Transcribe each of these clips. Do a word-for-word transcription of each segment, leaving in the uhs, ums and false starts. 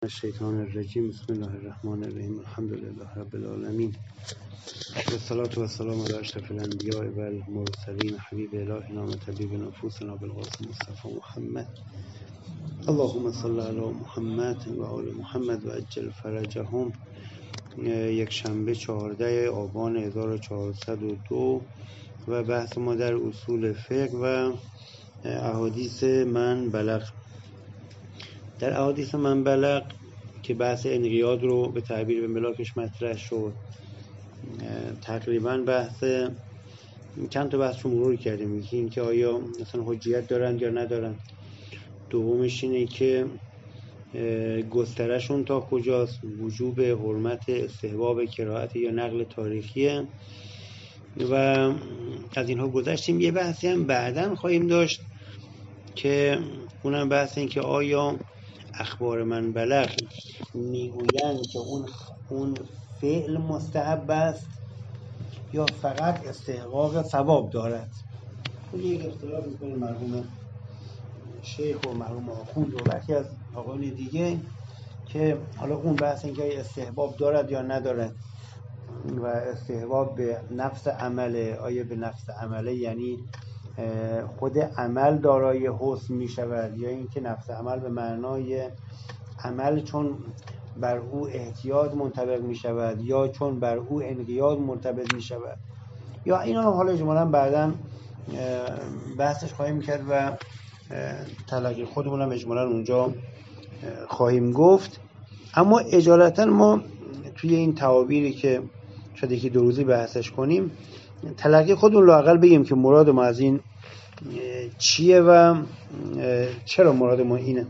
الشیطان الرجیم. بسم الله الرحمن الرحیم. الحمد لله رب العالمین و الصلاة و السلام علی اشرف الانبیاء و المرسلین حبیب الهنا و طبیب نفوسنا بالقاسم مصطفی محمد. اللهم صل علی محمد و آل محمد و عجل فرجهم. یک شنبه چهاردهم آبان هزار و چهارصد و دو و بحث ما در اصول فقه و احادیث من بلغ. در احادیث من بلغ که بحث انقیاد رو به تعبیر به ملاکش مطرح شد، تقریبا بحث چند تا بحث رو مرور کردیم. یکی این که آیا مثلا حجیت دارند یا ندارند، دومش اینه که گسترشون تا کجاست، وجوب حرمت استحباب کراهت یا نقل تاریخیه و از اینها گذشتیم. یه بحثی هم بعداً خواهیم داشت که اونم بحث این که آیا اخبار من بلغ میگویند که اون اون فعل مستحب است یا فقط استحقاق ثواب دارد. اون یک اختلاف میکنه مرحوم شیخ و مرحوم آخوند و برخی از آقایان دیگه که حالا اون بحث این که استحباب دارد یا ندارد و استحباب به نفس عمله، آیا به نفس عمله یعنی خود عمل دارای حسن می شود یا اینکه نفس عمل به معنای عمل چون بر او احتیاط منطبق می شود یا چون بر او انقیاد مرتبط می شود، یا اینا هم حالا اجمالا بعدا بحثش خواهیم کرد و تلقی خودمون هم اجمالا اونجا خواهیم گفت. اما اجالتا ما توی این تعابیری که شاید یکی دو روزی بحثش کنیم، تلقی خودمون لااقل بگیم که مراد ما از این چیه و چرا مراد ما اینه.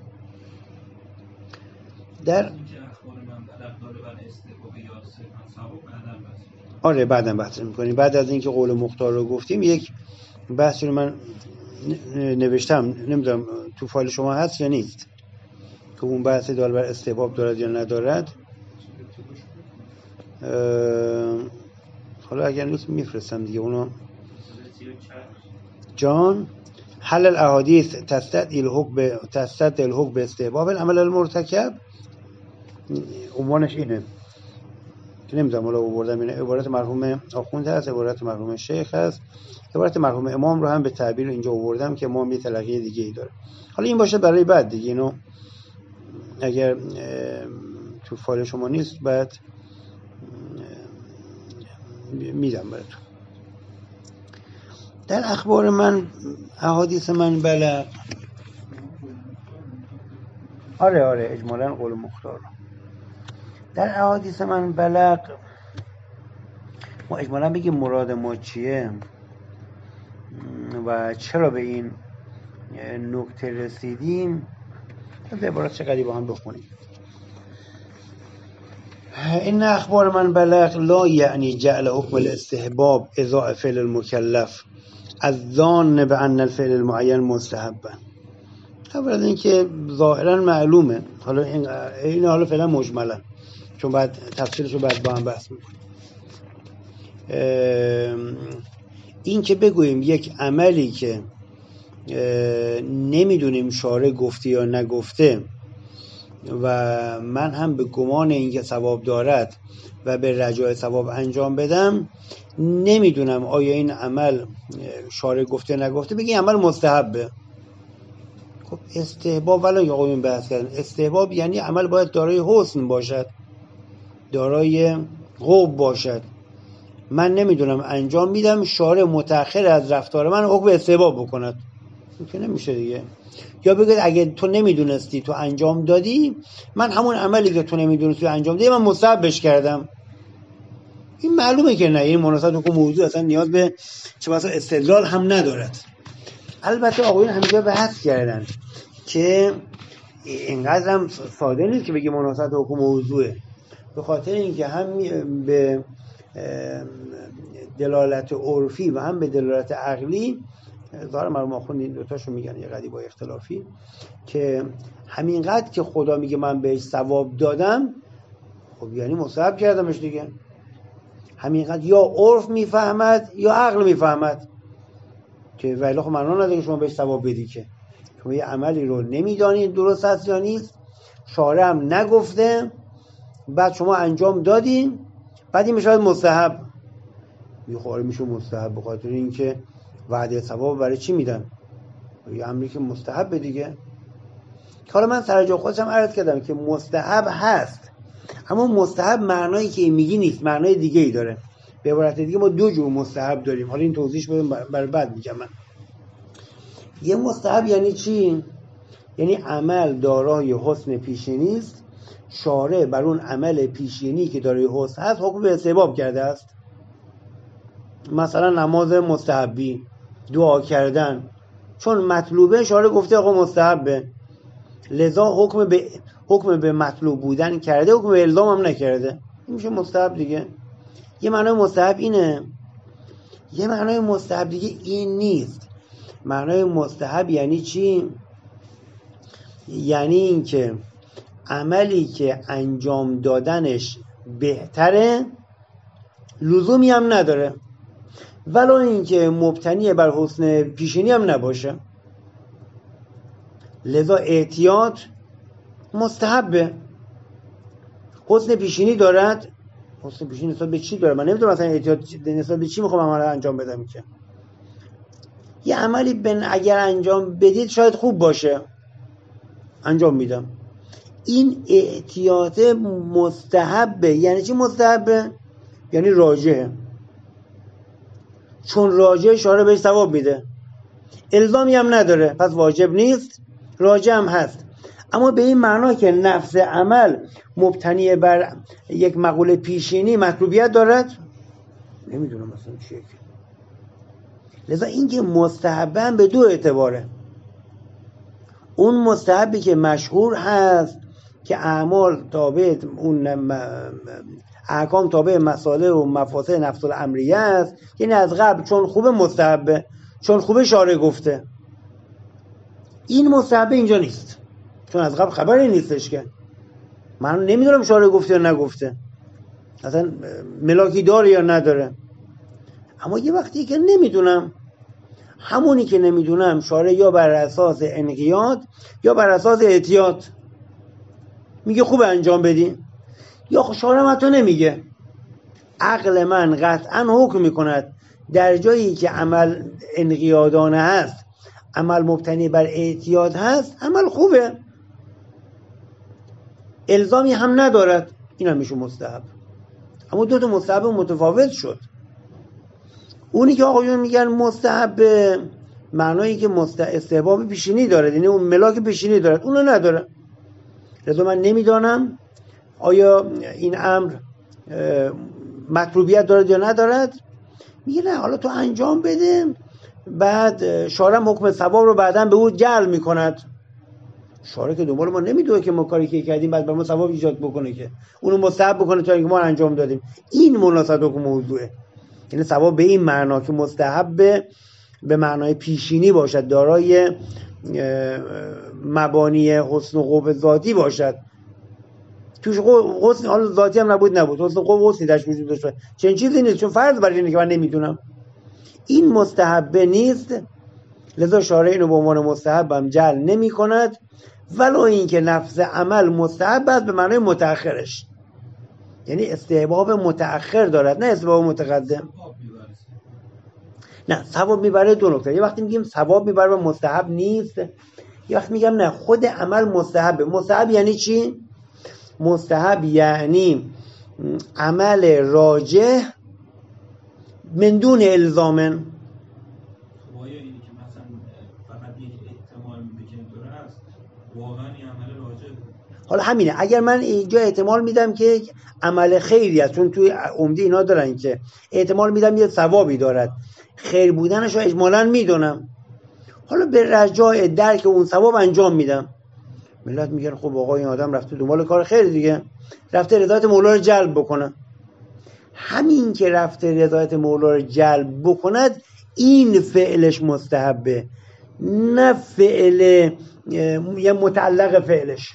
در آره بعداً بحث می‌کنیم. بعد از اینکه قول مختار رو گفتیم یک بحثی رو من نوشتم، نمیدونم تو فایل شما هست یا نیست، که اون بحث دال بر استحباب دارد یا ندارد. حالا اگر نیست میفرستم دیگه اونو. جان حل الاحادیث تستدعی الحکم تستدعی الحکم به استحباب العمل المرتکب، عنوانش اینه که نمیدونم حالا آوردم اینه. عبارت مرحوم آخوند هست، عبارت مرحوم شیخ هست، عبارت مرحوم امام رو هم به تعبیر اینجا آوردم که امام یه تلقی دیگه ای داره. حالا این باشه برای بعد دیگه، اینو اگر تو فایل شما نیست بعد میدم براتون. در اخبار من احادیث من بلغ، آره آره اجمالا قول مختار. در احادیث من بلغ ما اجمالا بگیم مراد ما چیه و چرا به این نکته رسیدیم. از عبارت چقدری با هم بخونیم. این اخبار من بلغ لا یعنی جعل حکم الاستحباب اضاء فعل المکلف الظان بان الفعل المعین مستحبا. اول از این که ظاهرا معلومه، حالا این این حالا فعلا مجملا، چون بعد تفصیلش رو بعد با هم بحث میکنیم. این که بگوییم یک عملی که نمیدونیم شارع گفته یا نگفته و من هم به گمان اینکه ثواب دارد و به رجای ثواب انجام بدم، نمیدونم آیا این عمل شارع گفته نگفته، بگی عمل مستحبه. خب استحباب ولی آقایون بحث کردن، استحباب یعنی عمل باید دارای حسن باشد، دارای قوب باشد. من نمیدونم انجام میدم، شارع متأخر از رفتار من حکم استحباب بکند، که نمیشه دیگه. یا بگید اگه تو نمیدونستی تو انجام دادی، من همون عملی که تو نمیدونستی انجام دادی من مستحبش کردم. این معلومه که نه، این مناسبت با موضوع اصلا نیاز به چه بسا استدلال هم ندارد. البته آقایون همیشه بحث کردن که اینقدر هم ساده نیست که بگی مناسبت حکم موضوعه، به خاطر اینکه هم به دلالت عرفی و هم به دلالت عقلی ظاهر مرحوم آخوند این دوتاشو میگن یه قدی با اختلافی، که همینقدر که خدا میگه من بهش ثواب دادم، خب یعنی مستحب کردمش دیگه. همینقدر یا عرف میفهمد یا عقل میفهمد، که ولی خب معنا نداره که شما بهش ثواب بدی، که شما یه عملی رو نمیدانید درست است یا نیست شارع هم نگفته، بعد شما انجام دادین، بعد این میشه مستحب. میخواره میشه مستحب به خاطر اینکه وعده ثواب برای چی میدن؟ یه امری که مستحب دیگه. حالا من سر جا خودم عرض کردم که مستحب هست، اما مستحب معنایی که این میگی نیست، معنای دیگه ای داره. به عبارت دیگه ما دو جور مستحب داریم. حالا این توضیحش بدم برای بعد میگم من. یه مستحب یعنی چی؟ یعنی عمل دارای حسن پیشینی است، شارع بر اون عمل پیشینی که دارای حسن هست حکم به استحباب کرده است. مثلا نماز مستحبی، دعا کردن، چون مطلوبه شارع گفته آقا مستحبه، لذا حکم به حکم به مطلوب بودن کرده، حکم به الزام هم نکرده. این میشه مستحب دیگه. یه معنای مستحب اینه. یه معنای مستحب دیگه این نیست. معنای مستحب یعنی چی؟ یعنی این که عملی که انجام دادنش بهتره لزومی هم نداره، ولو این که مبتنی بر حسن پیشینی هم نباشه، لذا احتیاط مستحبه. حسن پیشینی دارد. حسن پیشینی نسبت به چی داره؟ من نمیدونم مثلا احتیاط نسبت به چی میخوام عمل انجام بدم. که یه عملی بن اگر انجام بدید شاید خوب باشه، انجام میدم. این احتیاط مستحبه. یعنی چی مستحبه؟ یعنی راجعه، چون راجع شارع بهش ثواب میده، الزامی هم نداره، پس واجب نیست، راجع هم هست. اما به این معنا که نفس عمل مبتنی بر یک مقوله پیشینی مطلوبیت دارد، نمیدونم مثلا چیه که. لذا این که مستحبن به دو اعتباره. اون مستحبی که مشهور هست که اعمال تابع اون احکام تابع مسائل و مفاسد نفس الامریه است، یعنی از قبل چون خوبه مستحبه، چون خوبه شارع گفته. این مستحبه اینجا نیست، چون از قبل خبری نیستش که من نمیدونم شارع گفته یا نگفته، اصلا ملاکی داره یا نداره. اما یه وقتی که نمیدونم، همونی که نمیدونم شارع یا بر اساس انقیاد یا بر اساس احتیاط میگه خوب انجام بدین، یا شارع حتی نمیگه. عقل من قطعا حکم میکند در جایی که عمل انقیادانه هست، عمل مبتنی بر احتیاط هست، عمل خوبه، الزامی هم ندارد، این هم میشه مستحب. اما دو تا مستحب متفاوت شد. اونی که آقایون میگن مستحب معنایی که استحباب پیشینی داره، یعنی اون ملاک پیشینی داره، اونو نداره. لذا من نمیدانم آیا این امر مطلوبیت دارد یا ندارد. میگه نه، حالا تو انجام بده، بعد شارع حکم ثواب رو بعداً به او جعل میکند. شارع که دنبال ما نمیدونه که ما کاری که کردیم بعد بر ما ثواب ایجاد بکنه، که اونو مستحب بکنه تا اینکه ما انجام دادیم. این مناسبت حکم موضوعه، یعنی ثواب به این معنا که مستحب به معنای پیشینی باشد، دارای مبانی حسن و قوه ذاتی باشد. توش حسن حال ذاتی هم نبود نبود حسن و قوه حسنی درش وجود داشت، چنین چیزی نیست، چون فرض بر اینه که من نمیدونم. این مستحب نیست، لذا شارع اینو به عنوان مستحب هم جعل نمی کند، ولو این که نفس عمل مستحب است به معنای متأخرش، یعنی استحباب متأخر دارد، نه استحباب متقدم. نه، ثواب میبره دو نکته. یه وقتی میگیم ثواب میبره و مستحب نیست، یه وقتی میگم نه، خود عمل مستحبه. مستحب یعنی چی؟ مستحب یعنی عمل راجح من دون الزامن. حالا همینه، اگر من اینجا احتمال میدم که عمل خیری است، چون توی عمده اینا دارن که احتمال میدم یه ثوابی دارد، خیر بودنش رو اجمالاً میدونم، حالا به رجاء درک اون ثواب انجام میدم. ملت میگن خب آقا این آدم رفته دنبال کار خیر دیگه، رفته رضایت مولا رو جلب بکنه. همین که رفته رضایت مولا رو جلب بکند، این فعلش مستحبه، نه فعل یه متعلق فعلش.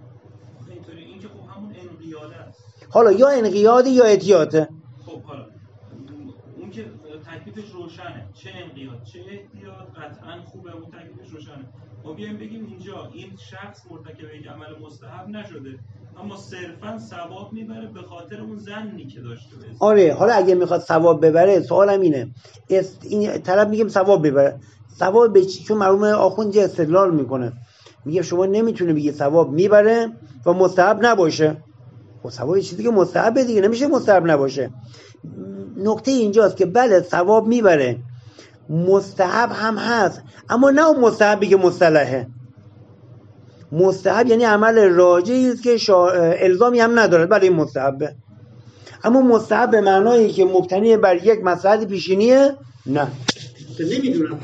حالا یا انقیاده یا احتیاطه. خب حالا اون که تکلیفش روشنه، چه انقیاد چه احتیاط قطعا خوبه، اون تکلیفش روشنه. ما بیایم بگیم اینجا این شخص مرتکب یک عمل مستحب نشده اما صرفا ثواب میبره به خاطر اون ظنی که داشته باشه. آره حالا اگه میخواد ثواب ببره، سوالم اینه، است این طرف میگم ثواب ببره، ثواب به چی؟ چون مرحوم آخوند استدلال میکنه، میگه شما نمیتونه بگی ثواب میبره و مستحب نباشه. خب ثواب چیزی که مستحبه دیگه، نمیشه مستحب نباشه. نکته اینجاست که بله ثواب میبره، مستحب هم هست، اما نه اون مستحبی که مصطلحه. مستحب یعنی عمل راجعی است که شا... الزامی هم نداره برای این مستحبه. اما مستحب به معنایی که مبتنی بر یک مصلحت پیشینیه نه. نمیدونم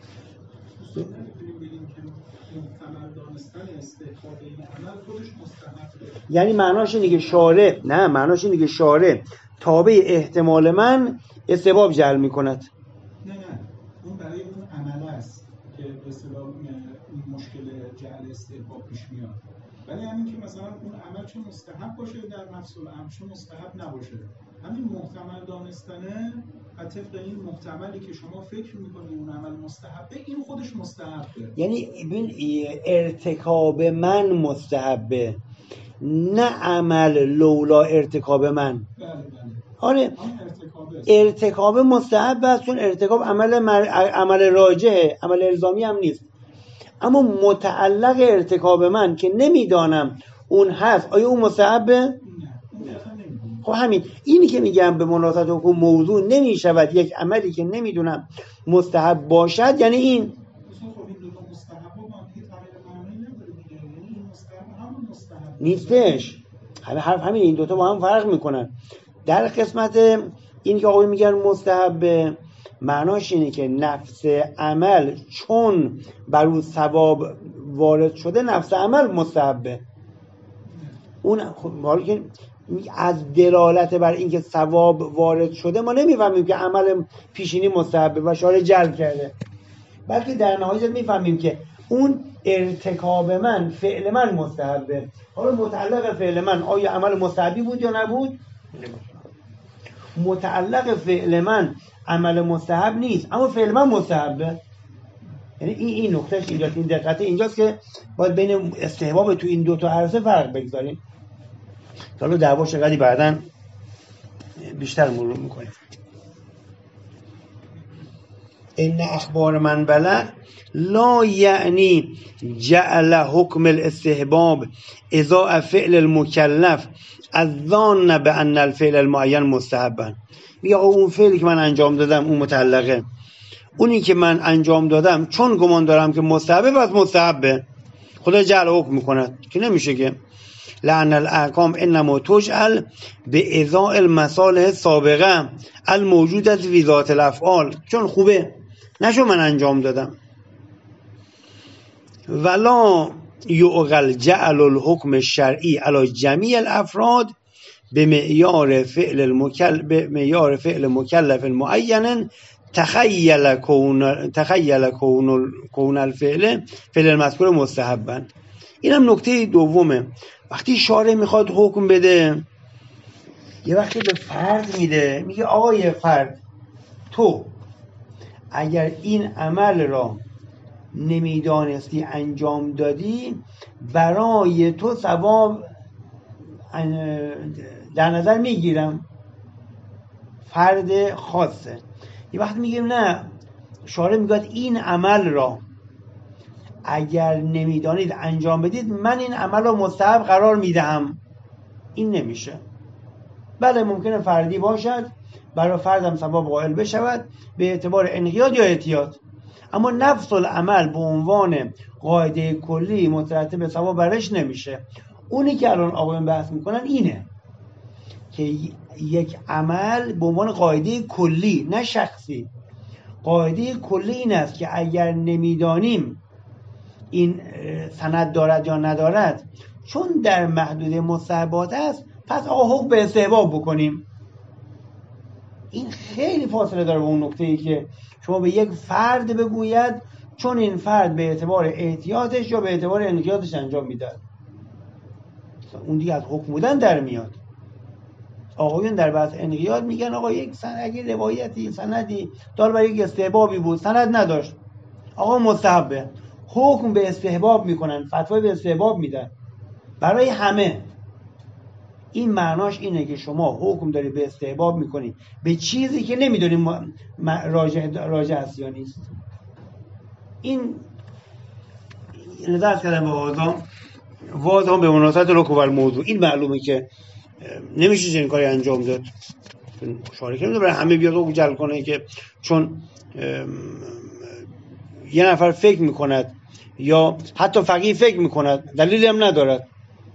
یعنی معناش اینه که شارع، نه معناش اینه که شارع تابع احتمال من استحباب جعل میکند. نه نه اون برای اون عمل است که به اصطلاح این مشکل جعل استحباب پیش میاد، ولی همین که مثلا اون عمل چون مستحب باشه در نفس الامر چون مستحب نباشه، همین محتمل دانستنه و طبق این محتملی که شما فکر میکنید اون عمل مستحبه، این خودش مستحبه. یعنی ببین ارتکاب من مستحبه، نه عمل لولا ارتکاب من. بله بله. آره ارتکاب مستحب است چون ارتکاب عمل مر... عمل راجحه، عمل الزامی هم نیست. اما متعلق ارتکاب من که نمیدانم اون هست، آیا اون مستحبه؟ نه. خب همین اینی که میگم به مناسبت حکم موضوع نمیشود یک عملی که نمیدونم مستحب باشد، یعنی این نیستش. همه حرف همین، این دوتا با هم فرق میکنن. در قسمت این که آقای میگن مستحب، معناش اینه که نفس عمل چون بر اون ثواب وارد شده نفس عمل مستحبه. اون حالا که از دلالت بر اینکه ثواب وارد شده ما نمیفهمیم که عمل پیشینی مستحبه و شارع جلب کرده، بلکه در نهایت میفهمیم که اون ارتکاب من فعل من مستحبه. حالا متعلق فعل من آیا عمل مستحبی بود یا نبود؟ متعلق فعل من عمل مستحب نیست، اما فعل من مستحبه. یعنی این این نکتهش اینجاست، این دقت اینجاست که باید بین استحباب تو این دو تا عرصه فرق بگذاریم. حالا دعواش قدی بعداً بیشتر مرور میکنیم. ان اخبار من بلغ لا یعنی جعل حکم الاستحباب اذا فعل المکلف الظان بان الفعل المعین مستحبا. میگه اون فعلی که من انجام دادم اون متعلقه، اونی که من انجام دادم چون گمان دارم که مستحبه پس مستحبه، خدا جعل حکم میکند که نمیشه که لعن الاحکام انما تجعل به ازاء المصالح سابقه الموجودة فی ذات الافعال، چون خوبه نشو من انجام دادم. ولا یعقل جعل الحکم الشرعی علی جمیع الافراد به معیار فعل المکلف به معیار فعل مکلف معین تخیل کون تخیل کون کون الفعل فعل المذکور مستحبا. اینم نکته دومه. وقتی شارع میخواد حکم بده یه وقتی به فرد میده، میگه آقای فرد تو اگر این عمل را نمیدانستی انجام دادی برای تو ثواب در نظر میگیرم. فرد خاصه. یه وقت میگیم نه، شارع میگه این عمل را اگر نمیدانید انجام بدید من این عمل را مستحب قرار میدهم. این نمیشه. بله ممکنه فردی باشد، برای فردم ثواب قائل بشود به اعتبار انقیاد یا احتیاط، اما نفس العمل به عنوان قاعده کلی مترتب به ثواب برش نمیشه. اونی که الان آقایون بحث میکنن اینه که یک عمل به عنوان قاعده کلی نه شخصی، قاعده کلی این است که اگر نمیدانیم این سند دارد یا ندارد چون در محدوده مستحبات است پس آقا حکم به استحباب بکنیم. این خیلی فاصله داره با اون نکته‌ای که شما به یک فرد بگوید چون این فرد به اعتبار احتیاطش یا به اعتبار انقیادش انجام میده، اون دیگه از حکم بودن در میاد. آقایون در بحث انقیاد میگن آقا یک سند اگه روایتی سندی دار برای یک استحبابی بود سند نداشت آقا مستحبه، حکم به استحباب میکنن، فتوای به استحباب میدن برای همه. این معناش اینه که شما حکم داری به استحباب میکنی به چیزی که نمیدونیم راجع راجع است یا نیست. این نظر کردم به آدم واضح به مناسبت رکوع الموضوع. این معلومه که نمیشه چنین کاری انجام داد. شارع نمیده برای همه بیاد رو جلب کنه که چون یه نفر فکر میکند یا حتی فقیه فکر میکند دلیلی هم ندارد.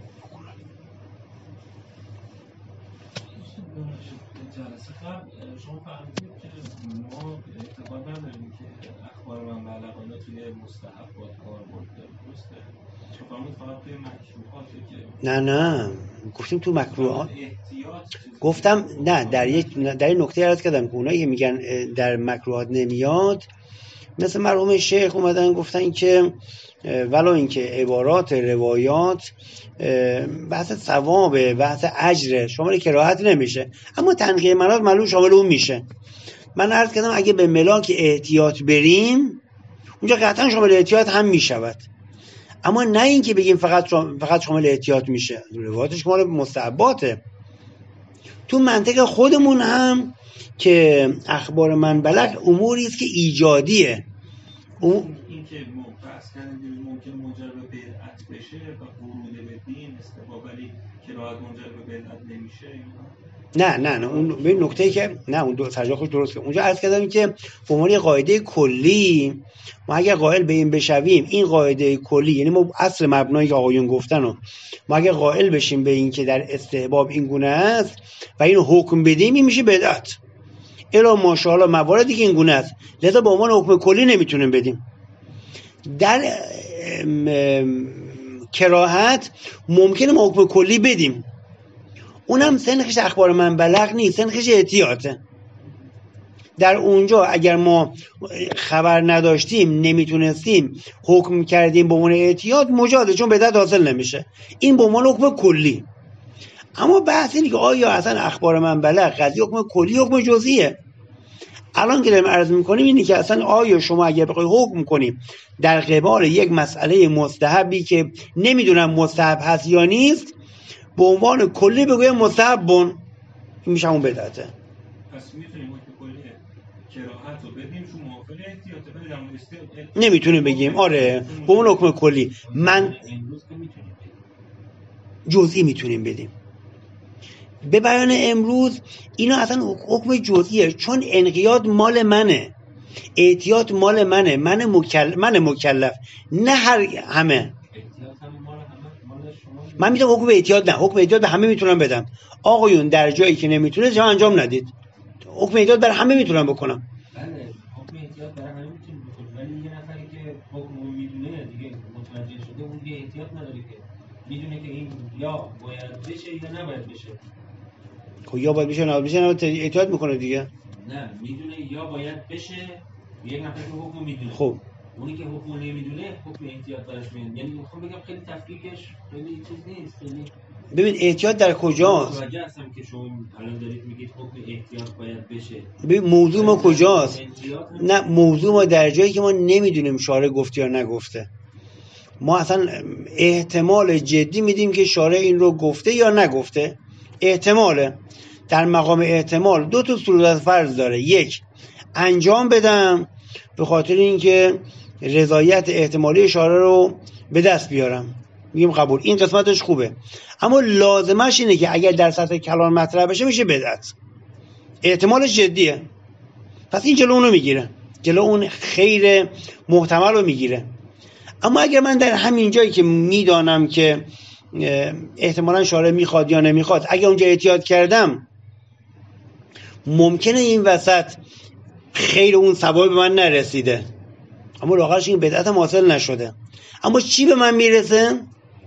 جلسه قبل شما فهمیدید که ما اعتقاد نداریم که اخبار منبع توی مستحبات کاربرد داره، درسته؟ شما فهمید فقط توی مکروهاته که نه نه گفتیم تو مکروهات گفتم نه در یک در این نکته عرض کردم که اونایی که میگن در مکروهات نمیاد مثل مرحوم شیخ اومدن گفتن که ولو اینکه عبارات روایات بحث ثوابه بحث اجره شامل کراهت نمیشه، اما تنقیه منات معلوم شامل اون میشه. من عرض کردم اگه به ملاک احتیاط بریم اونجا قطعا شامل احتیاط هم میشود، اما نه اینکه بگیم فقط فقط شامل احتیاط میشه. روایاتش مال مستحباته. تو منطق خودمون هم که اخبار من بلغ اموری است که ایجادیه. اون این که بحث کردیم ممکن منجر به بدعت بشه و ورود به دین استحباب، ولی کراهت منجر به بدعت نمیشه. نه نه نه اون به نکته‌ای که نه اون دو سرجا خوش درسته. اونجا عرض کردم که به عنوان قاعده کلی ما اگر قائل به این بشویم، این قاعده کلی یعنی ما اصل مبنایی که آقایون گفتن رو ما اگر قائل بشیم به این که در استحباب این گونه است و اینو حکم بدیم این میشه بدعت. الا ماشاءالله مواردی که این گونه است لذا به عنوان حکم کلی نمیتونیم بدیم. در کراهت ممکنه ما حکم کلی بدیم، اونم سنخش اخبار من بلغ نیست، سنخش احتیاطه. در اونجا اگر ما خبر نداشتیم نمیتونستیم حکم کردیم به عنوان احتیاط مجازه، چون بدعت حاصل نمیشه. این به عنوان حکم کلی. اما بحث اینه که آیا اصلا اخبار من بلغ قضیه حکم کلی حکم جزئیه؟ الان که داریم عرض میکنیم اینه که اصلا آیا شما اگر بخوای حکم کنیم در قبال یک مسئله مستحبی که نمیدونم مستحب هست یا نیست به عنوان کلی بگویم مستحب بون، این میشه همون بدعته. پس میتونیم حکم کلی کراهت رو بدیم چون موافق احتیاطه، ولی در مورد نمیتونیم بگیم آره به اون حکم کلی. من جزئی میتونیم بدیم. به بیان امروز اینا اصلا حکم جزئیه، چون انقیاد مال منه، احتیاط مال منه، من مکلف من مکلف نه هر همه. من میتونم حکم احتیاط نه حکم احتیاط به همه میتونم بدم. آقایون در جایی که نمیتونه شما انجام ندید. حکم احتیاط برای همه میتونم بکنم. بله حکم احتیاط برای همه میتونیم بکنیم، ولی یه نفری که حکم رو میدونه دیگه متوجه شده اون دیگه احتیاط نداره که میدونه که این یا باید بشه یا نباید بشه. خب یا باید بشه یا نباید بشه نباید احتیاط میکنه دیگه. نه میدونه یا باید بشه، یک نفر که حکم میدونه. خب اونی که حکم نمیدونه حکم احتیاط براش میاد. یعنی میخوام بگم خیلی تفکیکش خیلی چیز نیست. خیلی ببین احتیاط در کجاست؟ متوجه هستم که شما الان دارید میگید حکم احتیاط باید بشه. ببین موضوع ما کجاست؟ نه موضوع ما در جایی که ما نمیدونیم شارع گفته یا نگفته. ما اصلا احتمال جدی میدیم که شارع این رو گفته یا نگفته. احتماله. در مقام احتمال دو تا صورت از فرض داره. یک، انجام بدم به خاطر اینکه رضایت احتمالی شارع رو به دست بیارم، میگیم قبول، این قسمتش خوبه. اما لازمش اینه که اگر در سطح کلام مطرح بشه میشه بدعت. احتمالش جدیه، پس این جلو اونو میگیره، جلو اون خیر محتمل رو میگیره. اما اگر من در همین جایی که میدانم که احتمالاً شارع میخواد یا نمیخواد، اگر اونجا احتیاط کردم ممکنه این وسط خیر اون ثواب به من نرسیده، اما واقعاش این بدعت هم حاصل نشده. اما چی به من میرسه؟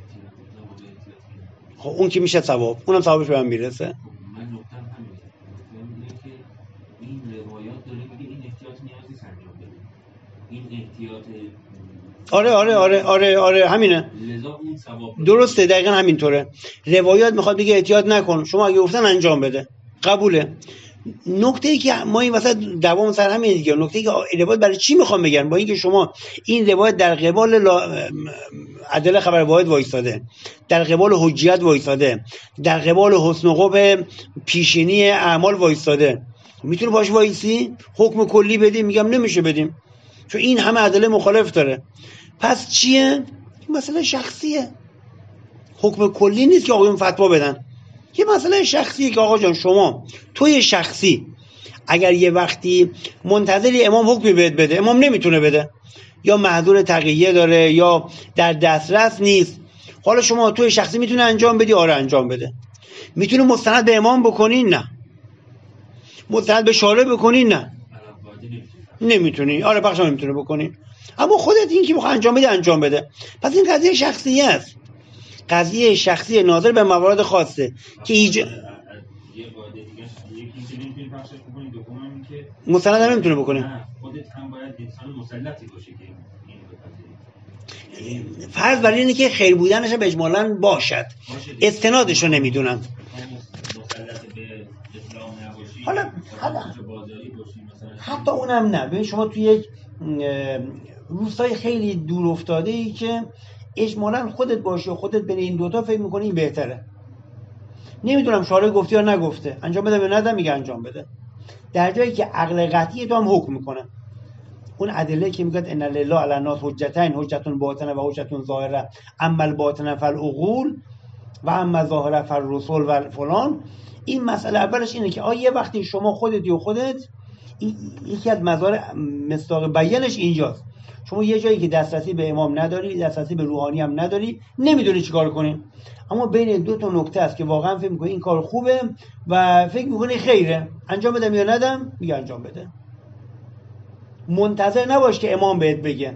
خب اون که میشه ثواب، اونم ثوابش به من میرسه. من نکتم همینه، میگه که این روایات داره میگه این احتیاط نیازی انجام بده. این احتیاط آره آره آره آره آره همینه. لذا اون ثواب درسته، دقیقاً همینطوره. روایات میخواد بگه احتیاط نکن، شما اگه گفتن انجام بده، قبوله. نکته ای که ما این وسط دوام سر همین دیگه، نکته ای که روایت برای چی میخوام بگن، با اینکه شما این روایت در قبال لا... عدل خبر واحد وایساده، در قبال حجیت وایساده، در قبال حسن و قبح پیشینی اعمال وایساده، میتونه باش وایسی حکم کلی بدیم؟ میگم نمیشه بدیم، چون این همه عدل مخالف داره. پس چیه؟ این مسئله شخصیه، حکم کلی نیست که آقایون فتوا بدن، یه مسئله شخصیه که آقا جان شما توی شخصی اگر یه وقتی منتظری امام حکمی بهت بده، امام نمیتونه بده، یا معذور تقیه داره یا در دسترس نیست، حالا شما توی شخصی میتونه انجام بدی؟ آره انجام بده. میتونه مستند به امام بکنی؟ نه. مستند به شارع بکنی؟ نه نمیتونی. آره بخشم نمیتونه بکنی، اما خودت این که بخواه انجام بده انجام بده. پس این قضیه شخصیه است، قضیه شخصی ناظر به موارد خاصه که ایجا مستند هم نمیتونه بکنه. خودت هم باید انسان مسلطی باشی که این فرض بر اینه که خیر بودنش به اجمالاً باشد، استنادش رو نمیدونم. مسلط به اسلام نباشی، حالا حالا بازاری باشی مثلا، حتی اونم نه. ببین شما توی یک روستای خیلی دور افتاده ای که اجمالاً خودت باشی و خودت بین این دوتا فکر میکنی این بهتره، نمیدونم شارع گفته یا نگفته، انجام بده یا ندم، میگه انجام بده، در جایی که عقل قطعی تو هم حکم میکنه. اون ادله که میگه ان لله علی الناس حجتین، حجت باطنه و حجت ظاهره، اما الباطنه فالعقول و اما ظاهره فالرسل و فلان. این مسئله اولش اینه که آیا یه وقتی شما خودت و خودت، یکی از مظاهر مصداق بیانش اینجاست، شما یه جایی که دسترسی به امام نداری، دسترسی به روحانی هم نداری، نمیدونی چیکار کنی، اما بین دو تا نکته است که واقعا فکر می‌کنی این کار خوبه و فکر می‌کنی خیره، انجام بدم یا ندم، میگه انجام بده. منتظر نباش که امام بهت بگه.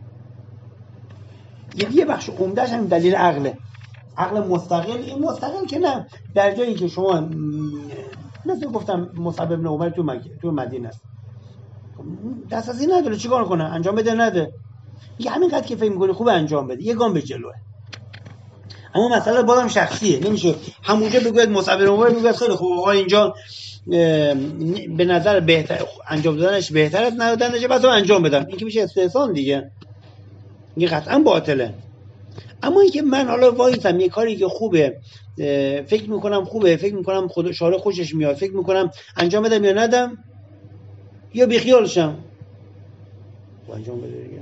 یه بخش عمده‌اش هم دلیل عقله، عقل مستقل. این مستقل که نه، در جایی که شما مثل گفتم مصعب بن عمر تو مکه تو مدینه است، دسترسی نداره، چیکار کنه؟ انجام بده نده، میگه همینقدر که فکر می‌کنی خوبه انجام بده، یه گام به جلوه. اما مسئله بازم شخصیه، نمیشه همونجا بگوید مصعب بن عمر میگه خیلی خوب آقا اینجا به نظر بهتر انجام دادنش بهتر از ندادنش، بعد انجام بدم، این که میشه استحسان دیگه، این قطعا باطله. اما اینکه من حالا وایسم یه کاری که خوبه، فکر میکنم خوبه، فکر میکنم خود شارع خوشش میاد، فکر میکنم انجام بدم یا ندم، یا بیخیالشم و انجام بده دیگه.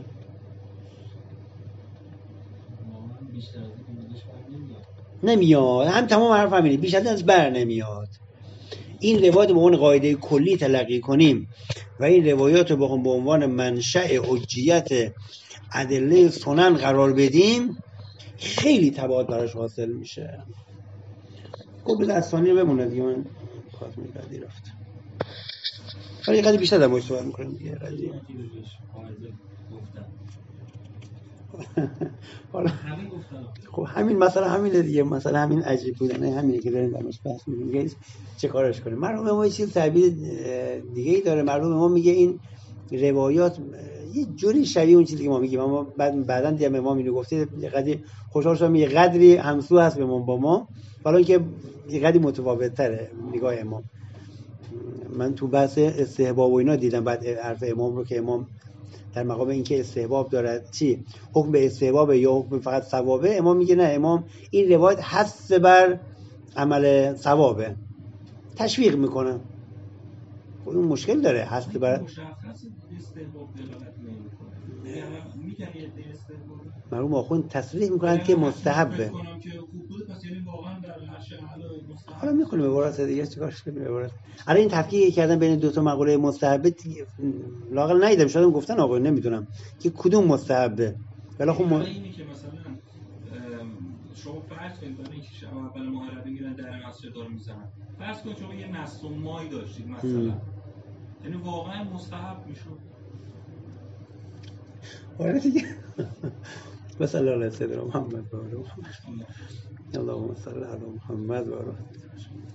نمیاد، هم تمام حرف همینه، بیش از این بر نمیاد. این روایت به عنوان قاعده کلی تلقی کنیم و این روایات رو بخوام به عنوان منشأ حجیت ادله سنن قرار بدیم، خیلی تبعات براش حاصل میشه. خب به ثانیه بمونه دیگه، من خاطر می‌کردی رفت. حالا یه قضیه بیشتر در موردش صحبت می‌کنیم دیگه. قضیه حالا خب همین مثلا همینه دیگه، مثلا همین عجیب بودنه همینه که داریم درش بحث می‌کنیم، چه کارش کنیم. مرحوم ما یه چیز تعبیر دیگه ای داره، مرحوم ما میگه این روایات یه جوری شبیه اون چیزی که ما میگیم، اما بعد بعداً دیگه امام اینو گفته، یه قدری خوشحال شدم، یه قدری همسو هست به ما با ما، حالا اینکه یه قدری متفاوت تره نگاه امام. من تو بحث استحباب و اینا دیدم بعد حرف امام رو که امام در مقام اینکه استحباب داره چی حکم به استحباب یا حکم فقط ثوابه، امام میگه نه، امام این روایت حث بر عمل ثوابه، تشویق میکنه. اون مشکل داره، حث بر مرحوم آخوند تصریح میکنن که مستحبه. حالا میخونیم عبارت دیگه، چیکارش کنیم عبارت. الان این تفکیک کردن بین دو تا مقوله مستحبه لااقل ندیدم، شاید هم گفتن آقا نمیدونم که کدوم مستحبه. ولی خب ما اینی که مثلا شما فرض کنید برای اینکه شب اول ماه ربیع میرن در مسجد دار میزنن، فرض کنید شما یه نصف ماه داشتید مثلا، یعنی واقعا مستحب میشد. آره دیگه. بس الله علیه سیدنا محمد و آله محمد. اللهم صل علی محمد و آله.